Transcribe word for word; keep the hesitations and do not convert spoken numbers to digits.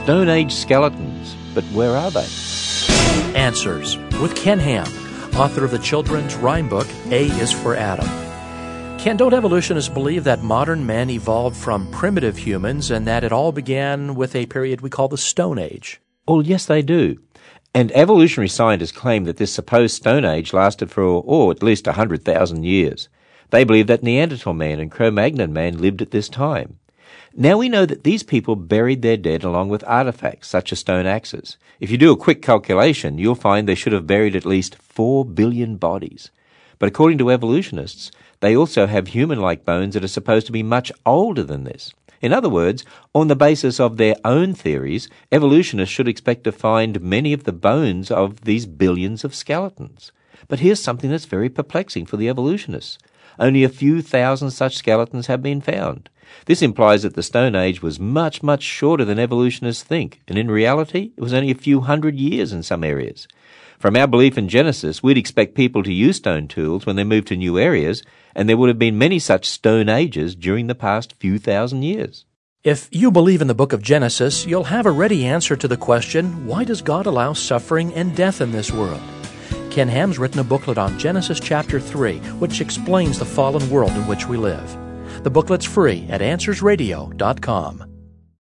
Stone Age skeletons. But where are they? Answers with Ken Ham, author of the children's rhyme book, A is for Adam. Ken, don't evolutionists believe that modern men evolved from primitive humans and that it all began with a period we call the Stone Age? Well, yes, they do. And evolutionary scientists claim that this supposed Stone Age lasted for, oh, at least one hundred thousand years. They believe that Neanderthal man and Cro-Magnon man lived at this time. Now we know that these people buried their dead along with artifacts such as stone axes. If you do a quick calculation, you'll find they should have buried at least four billion bodies. But according to evolutionists, they also have human-like bones that are supposed to be much older than this. In other words, on the basis of their own theories, evolutionists should expect to find many of the bones of these billions of skeletons. But here's something that's very perplexing for the evolutionists. Only a few thousand such skeletons have been found. This implies that the Stone Age was much, much shorter than evolutionists think, and in reality, it was only a few hundred years in some areas. From our belief in Genesis, we'd expect people to use stone tools when they moved to new areas, and there would have been many such Stone Ages during the past few thousand years. If you believe in the book of Genesis, you'll have a ready answer to the question, why does God allow suffering and death in this world? Ken Ham's written a booklet on Genesis chapter three, which explains the fallen world in which we live. The booklet's free at answers radio dot com.